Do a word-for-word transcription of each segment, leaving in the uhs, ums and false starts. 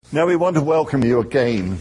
Now we want to welcome you again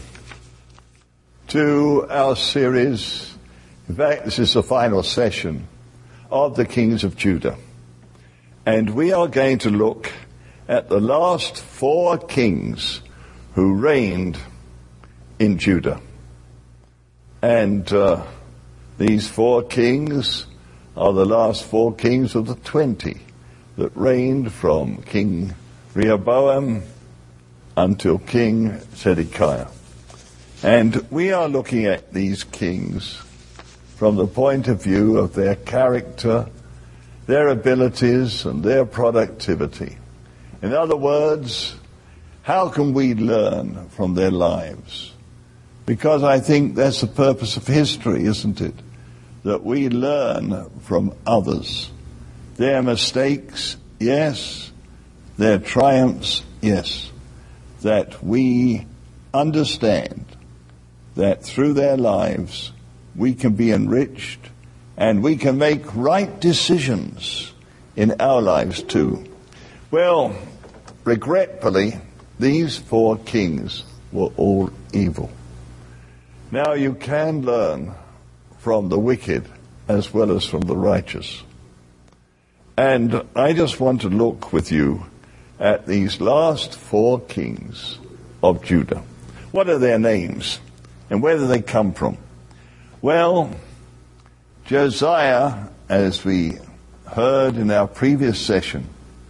to our series. In fact, this is the final session of the Kings of Judah. And we are going to look at the last four kings who reigned in Judah. And uh, these four kings are the last four kings of the twenty that reigned from King Rehoboam until King Zedekiah. And we are looking at these kings from the point of view of their character, their abilities, and their productivity. In other words, how can we learn from their lives? Because I think that's the purpose of history, isn't it? That we learn from others. Their mistakes, yes. Their triumphs, yes. That we understand that through their lives we can be enriched and we can make right decisions in our lives too. Well, regretfully, these four kings were all evil. Now you can learn from the wicked as well as from the righteous. And I just want to look with you at these last four kings of Judah. What are their names and where do they come from? Well, Josiah, as we heard in our previous session,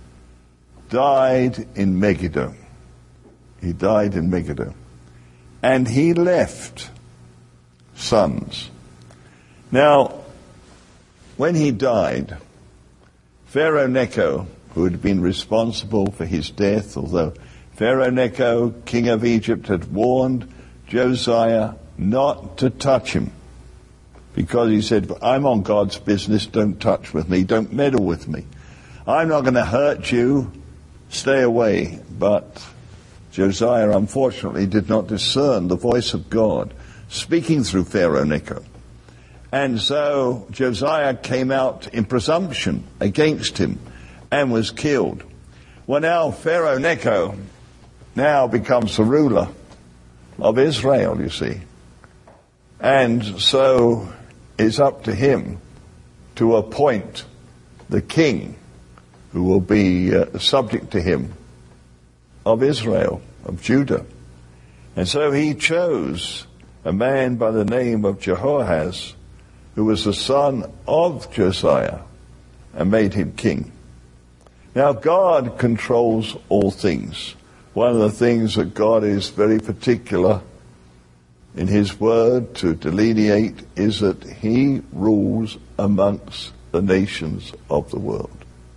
died in Megiddo. He died in Megiddo. And he left sons. Now, when he died, Pharaoh Necho, who had been responsible for his death, although Pharaoh Necho, king of Egypt, had warned Josiah not to touch him, because he said, I'm on God's business, don't touch with me, don't meddle with me. I'm not going to hurt you, stay away. But Josiah, unfortunately, did not discern the voice of God speaking through Pharaoh Necho. And so Josiah came out in presumption against him and was killed. Well, now Pharaoh Necho now becomes the ruler of Israel, you see. And so it's up to him to appoint the king who will be uh, subject to him of Israel, of Judah. And so he chose a man by the name of Jehoahaz, who was the son of Josiah, and made him king. Now, God controls all things. One of the things that God is very particular in his word to delineate is that he rules amongst the nations of the world.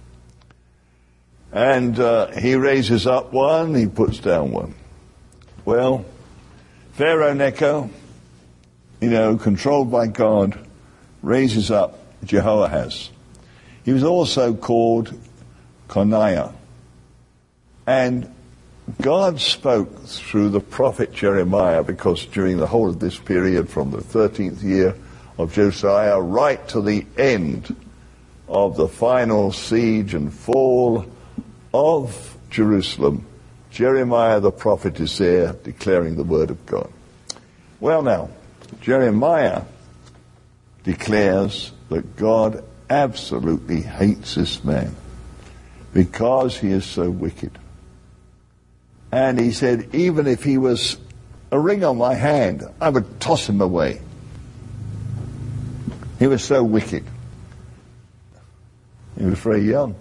And uh, he raises up one, he puts down one. Well, Pharaoh Necho, you know, controlled by God, raises up Jehoahaz. He was also called Coniah. And God spoke through the prophet Jeremiah, because during the whole of this period, from the thirteenth year of Josiah right to the end of the final siege and fall of Jerusalem, Jeremiah the prophet is there declaring the word of God. Well now, Jeremiah declares that God absolutely hates this man because he is so wicked. And he said, even if he was a ring on my hand, I would toss him away. He was so wicked. He was very young.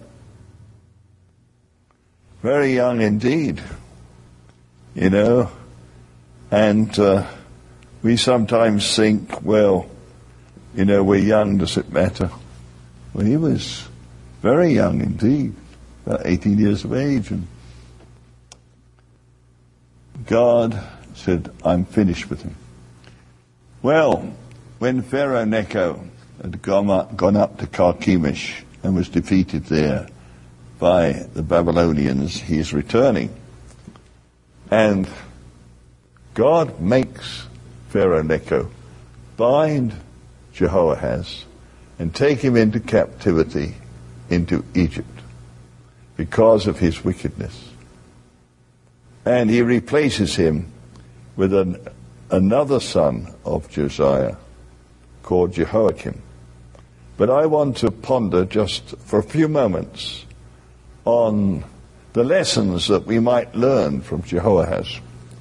Very young indeed. You know, and uh, we sometimes think, well, you know, we're young, does it matter? Well, he was very young indeed, about eighteen years of age, and God said, I'm finished with him. Well, when Pharaoh Necho had gone up, gone up to Carchemish and was defeated there by the Babylonians, he is returning. And God makes Pharaoh Necho bind Jehoahaz and take him into captivity into Egypt because of his wickedness. And he replaces him with an, another son of Josiah called Jehoiakim. But I want to ponder just for a few moments on the lessons that we might learn from Jehoahaz.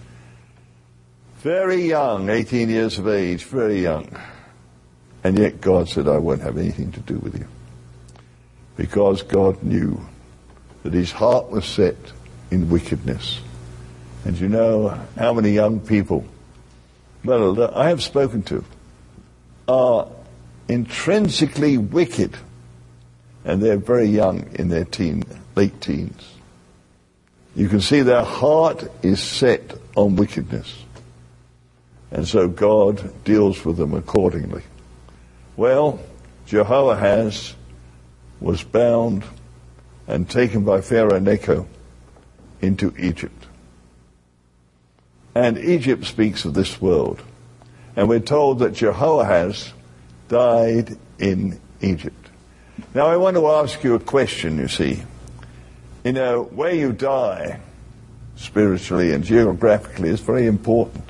Very young, eighteen years of age, very young. And yet God said, I won't have anything to do with you. Because God knew that his heart was set in wickedness. And you know how many young people, well, I have spoken to, are intrinsically wicked, and they're very young in their teen, late teens. You can see their heart is set on wickedness. And so God deals with them accordingly. Well, Jehoahaz was bound and taken by Pharaoh Necho into Egypt. And Egypt speaks of this world. And we're told that Jehoahaz died in Egypt. Now I want to ask you a question, you see. You know, where you die, spiritually and geographically, is very important.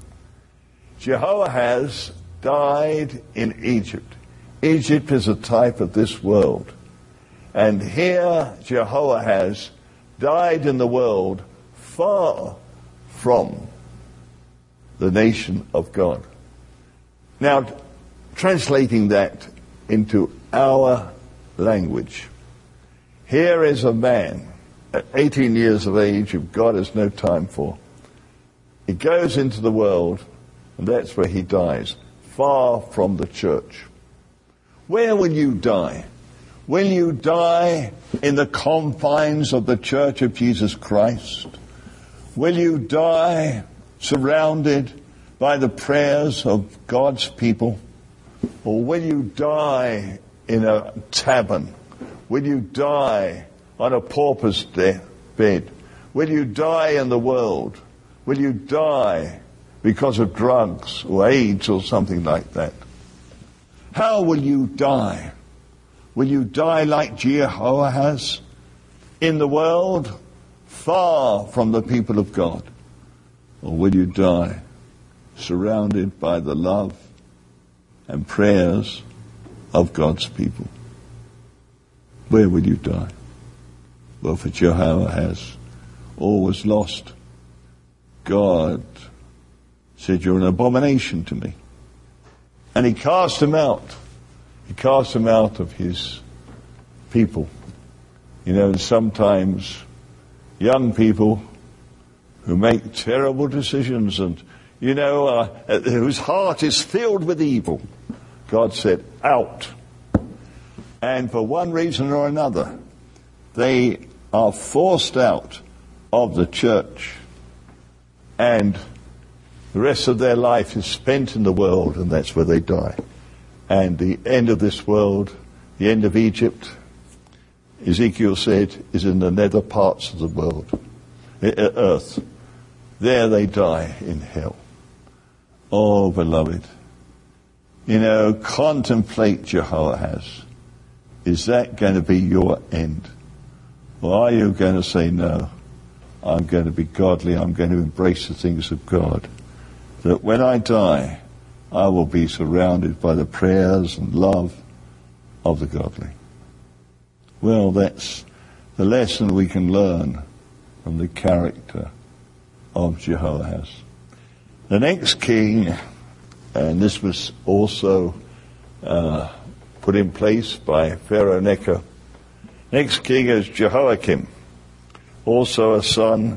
Jehoahaz died in Egypt. Egypt is a type of this world. And here Jehoahaz died in the world far from the nation of God. Now, translating that into our language, here is a man at eighteen years of age who God has no time for. He goes into the world, and that's where he dies, far from the church. Where will you die? Will you die in the confines of the Church of Jesus Christ? Will you die surrounded by the prayers of God's people? Or will you die in a tavern? Will you die on a pauper's de- bed? Will you die in the world? Will you die because of drugs or AIDS or something like that? How will you die? Will you die like Jehoahaz in the world, far from the people of God? Or will you die surrounded by the love and prayers of God's people? Where will you die? Well, for Jehoahaz, all was lost. God said, you're an abomination to me. And he cast him out. He cast him out of his people. You know, and sometimes young people who make terrible decisions and, you know, uh, whose heart is filled with evil, God said, out. And for one reason or another, they are forced out of the church. And the rest of their life is spent in the world, and that's where they die. And the end of this world, the end of Egypt, Ezekiel said, is in the nether parts of the world, earth. There they die in hell. Oh, beloved, you know, contemplate Jehoahaz. Is that going to be your end? Or are you going to say, no, I'm going to be godly, I'm going to embrace the things of God, that when I die, I will be surrounded by the prayers and love of the godly? Well, that's the lesson we can learn from the character of Jehoahaz. The next king, and this was also uh, put in place by Pharaoh Necho. Next king is Jehoiakim, also a son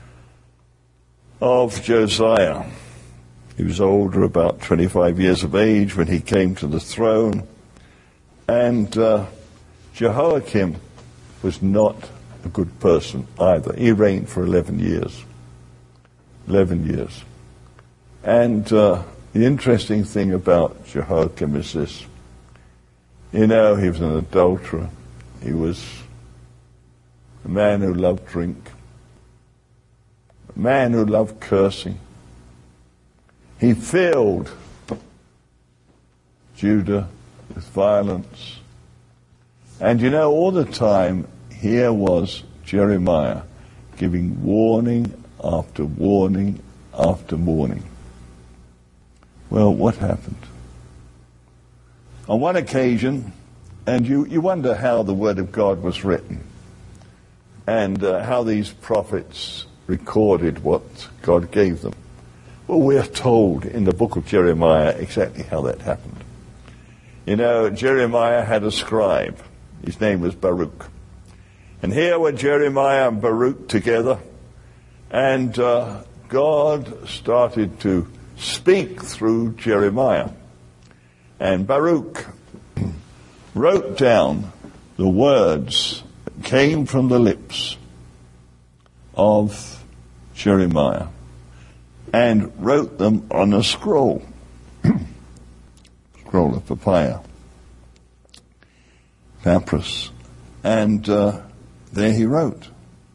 of Josiah. He was older, about twenty-five years of age, when he came to the throne. And uh, Jehoiakim was not a good person either. He reigned for eleven years. eleven years. And uh, the interesting thing about Jehoiakim is this. You know, he was an adulterer. He was a man who loved drink. A man who loved cursing. He filled Judah with violence. And you know, all the time, here was Jeremiah giving warning after warning after warning. Well, what happened? On one occasion, and you, you wonder how the Word of God was written, and uh, how these prophets recorded what God gave them. Well, we're told in the book of Jeremiah exactly how that happened. You know, Jeremiah had a scribe. His name was Baruch. And here were Jeremiah and Baruch together, and uh, God started to speak through Jeremiah. And Baruch wrote down the words that came from the lips of Jeremiah and wrote them on a scroll, scroll of papyrus, papyrus, and uh, there he wrote.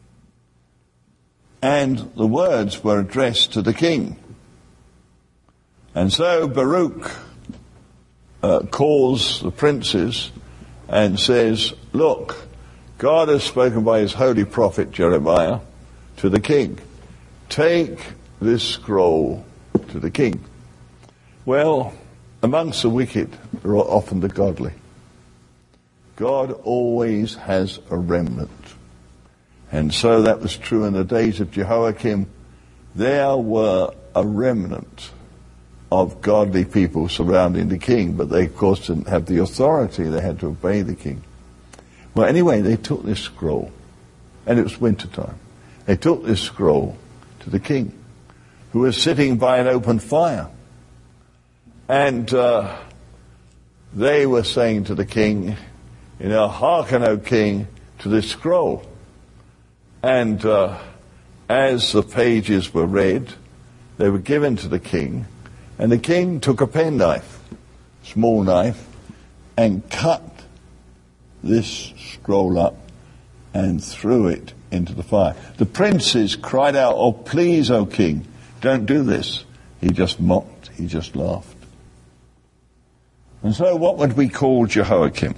And the words were addressed to the king. And so Baruch uh, calls the princes and says, look, God has spoken by his holy prophet Jeremiah to the king. Take this scroll to the king. Well, amongst the wicked are often the godly. God always has a remnant. And so that was true in the days of Jehoiakim. There were a remnant of godly people surrounding the king, but they, of course, didn't have the authority. They had to obey the king. Well, anyway, they took this scroll, and it was wintertime. They took this scroll to the king, who was sitting by an open fire. And uh, they were saying to the king, you know, hearken, O king, to this scroll. And uh, as the pages were read, they were given to the king, and the king took a penknife, small knife, and cut this scroll up and threw it into the fire. The princes cried out, oh, please, O king, don't do this. He just mocked, he just laughed. And so what would we call Jehoiakim?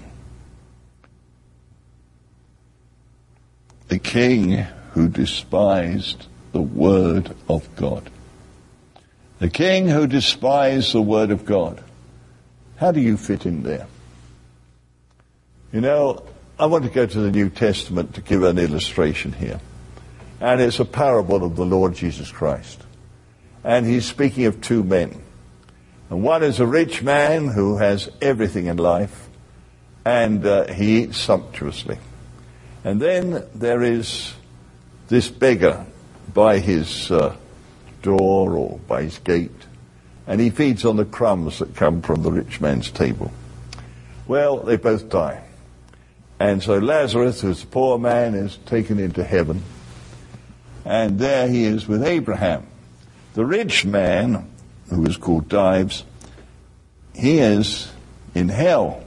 The king who despised the word of God. The king who despised the word of God. How do you fit in there? You know, I want to go to the New Testament to give an illustration here. And it's a parable of the Lord Jesus Christ. And he's speaking of two men. And one is a rich man who has everything in life, and uh, he eats sumptuously. And then there is this beggar by his uh, door or by his gate, and he feeds on the crumbs that come from the rich man's table. Well, they both die. And so Lazarus, who's a poor man, is taken into heaven, and there he is with Abraham. The rich man, who is called Dives, he is in hell,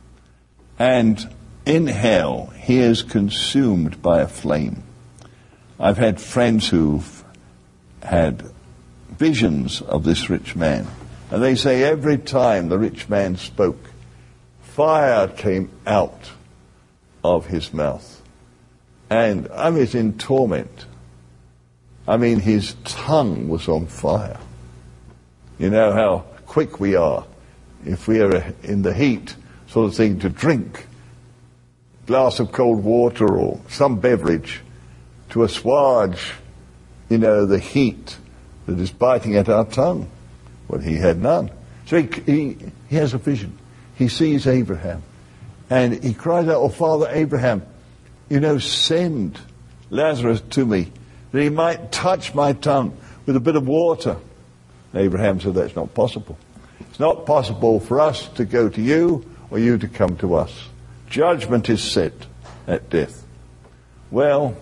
and in hell he is consumed by a flame. I've had friends who've had visions of this rich man, and they say every time the rich man spoke, fire came out of his mouth. And I was in torment. I mean, his tongue was on fire. You know how quick we are, if we are in the heat, sort of thing, to drink a glass of cold water or some beverage to assuage, you know, the heat that is biting at our tongue. Well, he had none. So he, he, he has a vision. He sees Abraham, and he cries out, oh, Father Abraham, you know, send Lazarus to me, that he might touch my tongue with a bit of water. Abraham said, that's not possible. It's not possible for us to go to you or you to come to us. Judgment is set at death. Well,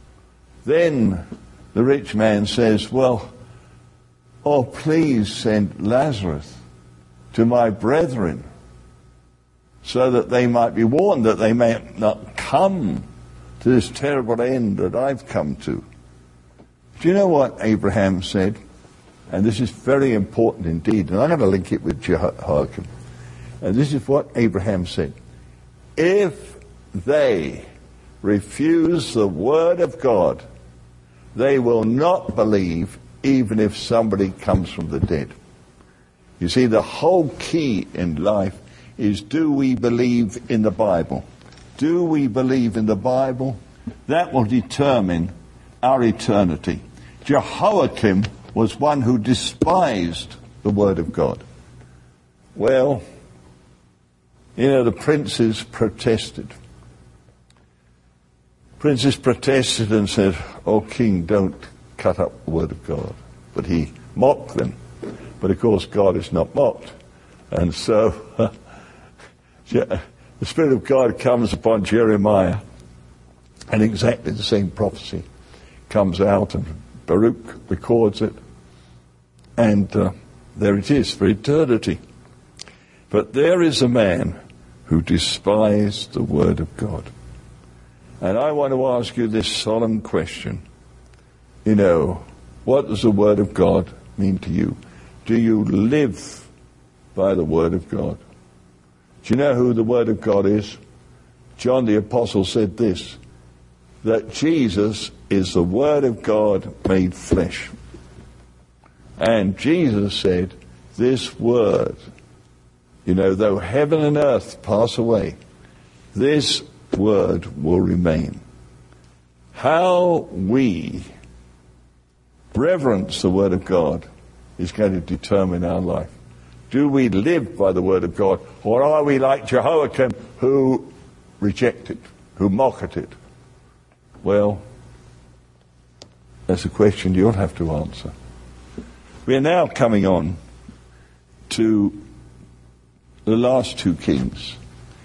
then the rich man says, well, oh, please send Lazarus to my brethren so that they might be warned, that they may not come to this terrible end that I've come to. Do you know what Abraham said? And this is very important indeed, and I'm going to link it with Jehoiakim. And this is what Abraham said. If they refuse the word of God, they will not believe even if somebody comes from the dead. You see, the whole key in life is, do we believe in the Bible? Do we believe in the Bible? That will determine our eternity. Jehoiakim was one who despised the Word of God. Well, you know, the princes protested. Princes protested and said, "Oh, king, don't cut up the Word of God." But he mocked them. But of course, God is not mocked. And so the Spirit of God comes upon Jeremiah, and exactly the same prophecy comes out, and Baruch records it. And uh, there it is for eternity. But there is a man who despised the Word of God. And I want to ask you this solemn question. You know, what does the Word of God mean to you? Do you live by the Word of God? Do you know who the Word of God is? John the Apostle said this, that Jesus is the Word of God made flesh. And Jesus said, this Word, you know, though heaven and earth pass away, this Word will remain. How we reverence the Word of God is going to determine our life. Do we live by the Word of God, or are we like Jehoiakim, who reject it, who mock at it? Well, that's a question you'll have to answer. We are now coming on to the last two kings.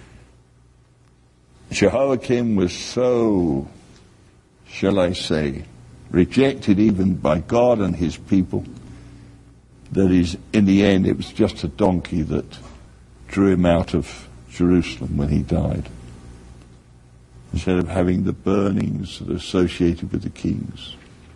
Jehoiakim was so, shall I say, rejected even by God and his people, that is, in the end it was just a donkey that drew him out of Jerusalem when he died, instead of having the burnings that are associated with the kings.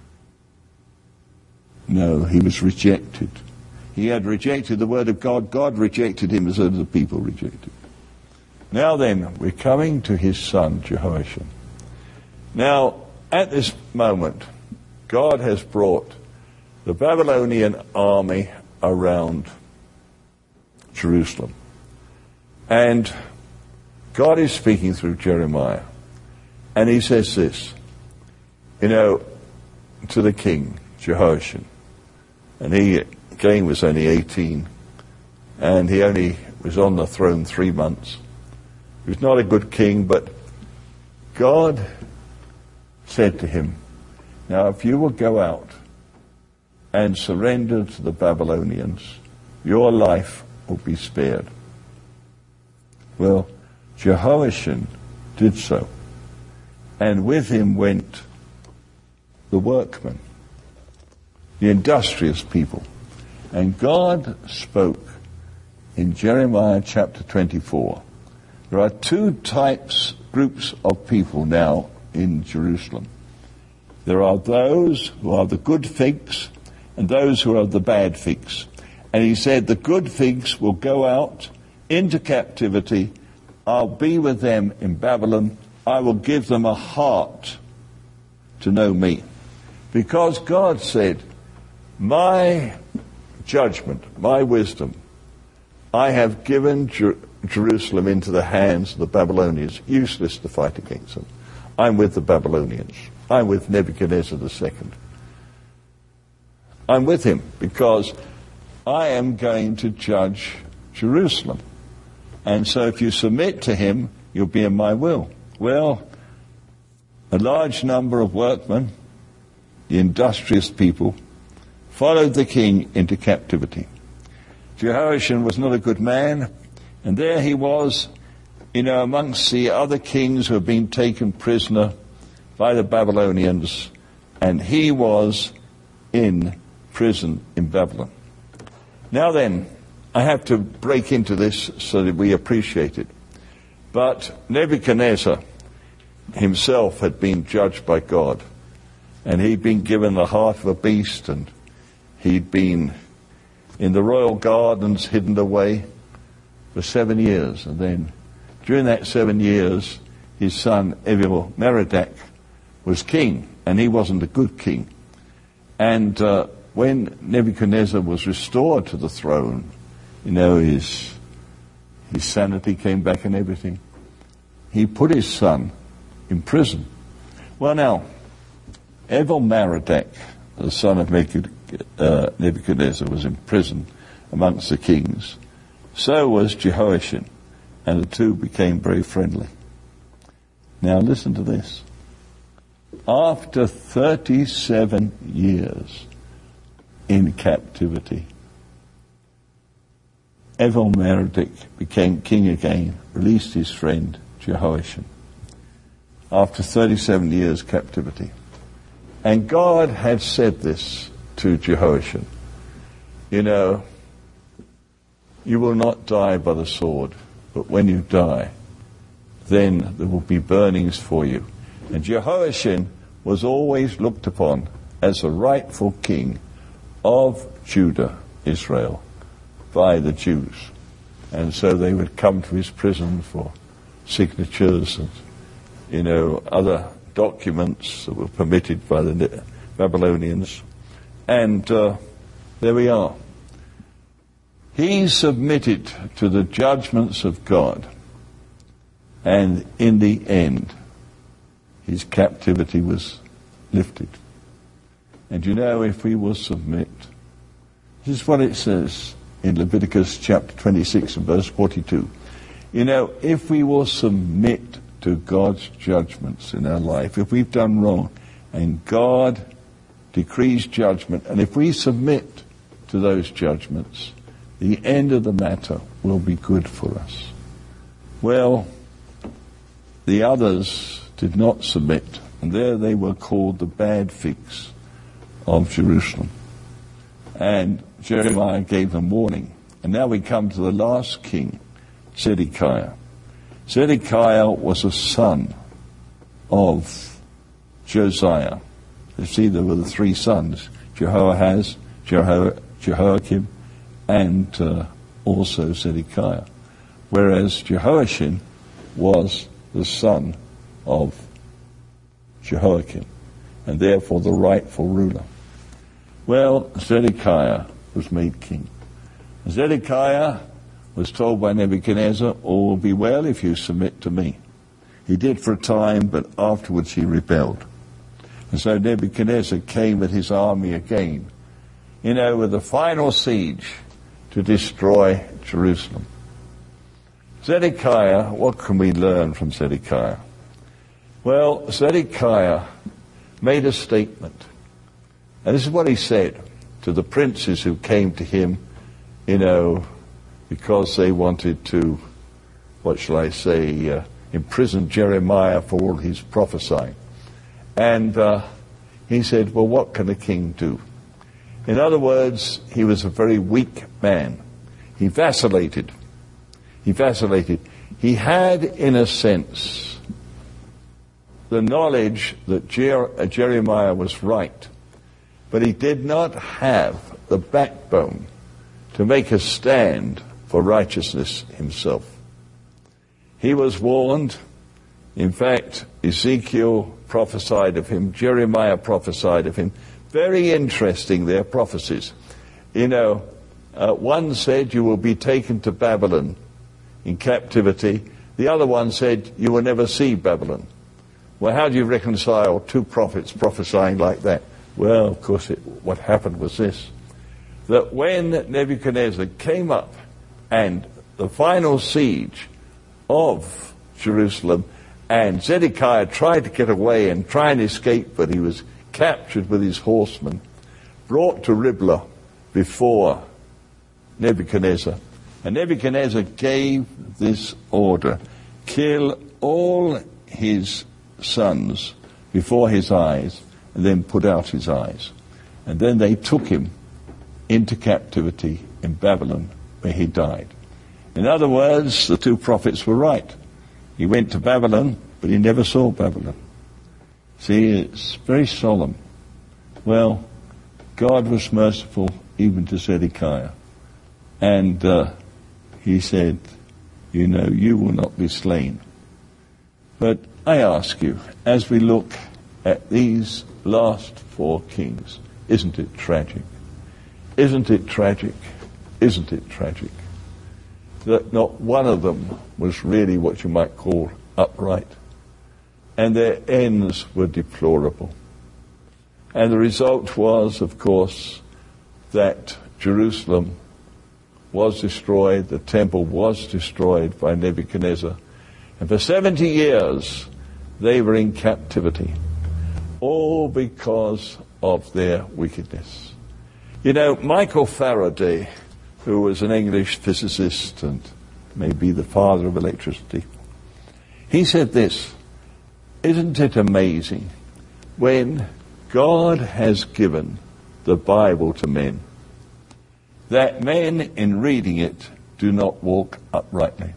No, he was rejected. He had rejected the Word of God. God rejected him as other people rejected. Now then, we're coming to his son, Jehoiakim. Now, at this moment, God has brought the Babylonian army around Jerusalem. And God is speaking through Jeremiah. And he says this, you know, to the king, Jehoiakim. And he, again, was only eighteen. And he only was on the throne three months. He was not a good king, but God said to him, now if you will go out and surrender to the Babylonians, your life will be spared. Well, Jehoiakim did so. And with him went the workmen, the industrious people. And God spoke in Jeremiah chapter twenty-four. There are two types, groups of people now in Jerusalem. There are those who are the good figs and those who are the bad figs. And he said, the good figs will go out into captivity. I'll be with them in Babylon. I will give them a heart to know me. Because God said, my judgment, my wisdom, I have given Jer- Jerusalem into the hands of the Babylonians. Useless to fight against them. I'm with the Babylonians. I'm with Nebuchadnezzar the Second. I'm with him because I am going to judge Jerusalem. And so if you submit to him, you'll be in my will. Well, a large number of workmen, the industrious people, followed the king into captivity. Jehoiakim was not a good man, and there he was, you know, amongst the other kings who had been taken prisoner by the Babylonians, and he was in prison in Babylon. Now then, I have to break into this so that we appreciate it. But Nebuchadnezzar himself had been judged by God, and he'd been given the heart of a beast, and he'd been in the royal gardens hidden away for seven years. And then during that seven years, his son Evil-Merodach was king. and he wasn't a good king. And uh, when Nebuchadnezzar was restored to the throne, you know, his, his sanity came back and everything, he put his son in prison. Well, now, Evil-Merodach, the son of Nebuchadnezzar, was in prison amongst the kings. So was Jehoiachin, and the two became very friendly. Now listen to this. After thirty-seven years in captivity, Evil-Merodach became king again, released his friend Jehoiachin. After thirty-seven years captivity. And God had said this to Jehoiachin. You know, you will not die by the sword, but when you die, then there will be burnings for you. And Jehoiachin was always looked upon as the rightful king of Judah, Israel, by the Jews. And so they would come to his prison for signatures and, you know, other documents that were permitted by the Babylonians. And uh, there we are. He submitted to the judgments of God. And in the end, his captivity was lifted. And you know, if we will submit, this is what it says in Leviticus chapter twenty-six and verse forty-two. You know, if we will submit to God's judgments in our life, if we've done wrong, and God decrees judgment, and if we submit to those judgments, the end of the matter will be good for us. Well, the others did not submit, and there they were called the bad figs of Jerusalem. And Jeremiah gave them warning. And now we come to the last king, Zedekiah. Zedekiah was a son of Josiah. You see, there were the three sons, Jehoahaz, Jeho- Jehoiakim, and uh, also Zedekiah. Whereas Jehoiachin was the son of Jehoiakim, and therefore the rightful ruler. Well, Zedekiah was made king. Zedekiah was told by Nebuchadnezzar, all will be well if you submit to me. He did for a time, but afterwards he rebelled. And so Nebuchadnezzar came with his army again, you know, with the final siege to destroy Jerusalem. Zedekiah, what can we learn from Zedekiah? Well, Zedekiah made a statement. And this is what he said to the princes who came to him, you know, because they wanted to, what shall I say, uh, imprison Jeremiah for all his prophesying. And uh, he said, well, what can a king do? In other words, he was a very weak man. He vacillated. He vacillated. He had, in a sense, the knowledge that Jer- Jeremiah was right, but he did not have the backbone to make a stand for righteousness himself. He was warned. In fact, Ezekiel prophesied of him, Jeremiah prophesied of him. Very interesting, their prophecies. You know, uh, one said you will be taken to Babylon in captivity. The other one said you will never see Babylon. Well, how do you reconcile two prophets prophesying like that? Well, of course, it, what happened was this, that when Nebuchadnezzar came up and the final siege of Jerusalem, and Zedekiah tried to get away and try and escape, but he was captured with his horsemen, brought to Riblah before Nebuchadnezzar. And Nebuchadnezzar gave this order, kill all his sons before his eyes, and then put out his eyes. And then they took him into captivity in Babylon, where he died. In other words, the two prophets were right. He went to Babylon, but he never saw Babylon. See, it's very solemn. Well, God was merciful even to Zedekiah. And uh, he said, you know, you will not be slain. But I ask you, as we look at these last four kings. Isn't it tragic? Isn't it tragic? Isn't it tragic? That not one of them was really what you might call upright. And their ends were deplorable. And the result was, of course, that Jerusalem was destroyed, the temple was destroyed by Nebuchadnezzar. And for seventy years, they were in captivity, all because of their wickedness. You know, Michael Faraday, who was an English physicist and maybe the father of electricity, he said this: isn't it amazing when God has given the Bible to men, that men in reading it do not walk uprightly?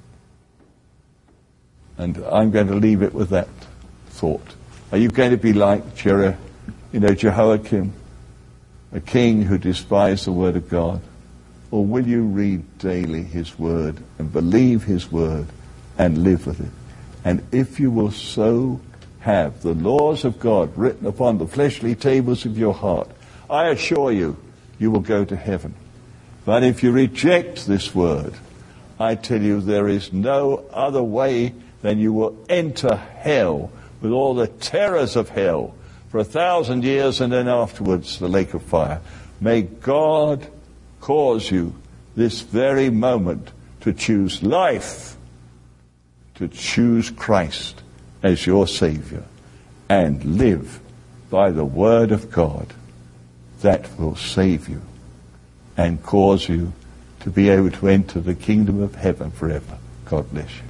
And I'm going to leave it with that thought. Are you going to be like Jer- you know, Jehoiakim, a king who despised the word of God? Or will you read daily his word and believe his word and live with it? And if you will so have the laws of God written upon the fleshly tables of your heart, I assure you, you will go to heaven. But if you reject this word, I tell you there is no other way than you will enter hell with all the terrors of hell for a thousand years, and then afterwards the lake of fire. May God cause you this very moment to choose life, to choose Christ as your Savior, and live by the Word of God that will save you and cause you to be able to enter the kingdom of heaven forever. God bless you.